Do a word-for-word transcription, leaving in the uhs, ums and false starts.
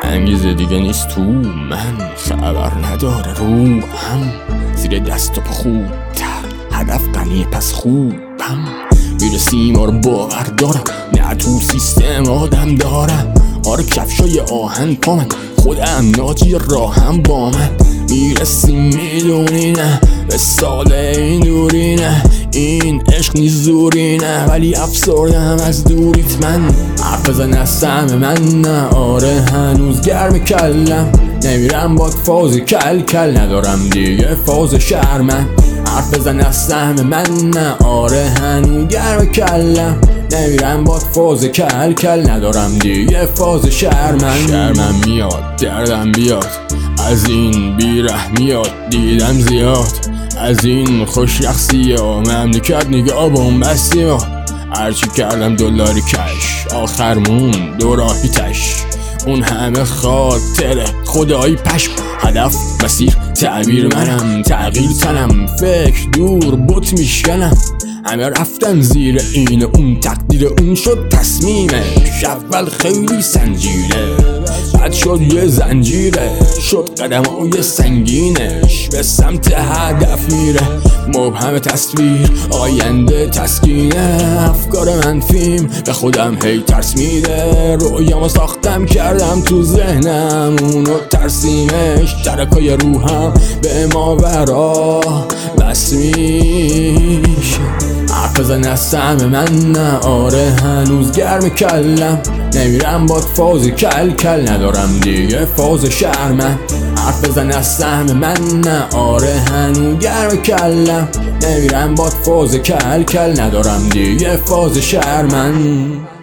انگیزه دیگه نیست تو من، خبر نداره روحم، زیر دست و پا خوبتر، هدف غنیه پس خوبم، میرسیم رو باور دارم، نه تو سیستم آدم دارم، آره کفشای آهن پا من، خودم ناجی راهم با من، میرسیم میدونی نه به سال این دوری نه، این عشق نیز زوری نه، ولی افسردم از دوریت من، حرف بزن از سهم من نه، آره هنوز گرم کلم، نمیرم باد فاز کل کل، ندارم دیگه فاز شهر من، حرف بزن از سهم من نه، آره هنوز گرم کلم، نمیرم باد فاز کل کل، ندارم دیگه فاز شهر من. شرمم میاد دردم بیاد از این بیرحمیات، دیدم زیاد از این خوش شخصی ها، مملکت نگاه بومبستی ها، هرچی کردم دلاری کش، آخر مون دو راهی تش، اون همه خاطره خدایی پشم، هدف مسیر تعبیر منم، تغییر تنم، فکر دور بوت میشکنم، همه رفتن زیر این اون، تقدیر اون شد تصمیمش، اول خیلی سنجیده بعد شد یه زنجیره، شد قدم های سنگینش به سمت هدف میره، مبهم تصویر آینده تسکینه، افکار منفیم به خودم هی ترس میده، رویامو ساختم کردم تو ذهنم اونو ترسیمش، ترکای روحم به ماورا بس میشه، حرف بزن از سهم من نه، آره هنوز گرم کلم، نمیرم باد فاز کل کل، ندارم دیگه فاز شهر من، حرف بزن از سهم من نه، آره هنوز گرم کلم، نمیرم باد فاز کل کل، ندارم دیگه فاز شهر من.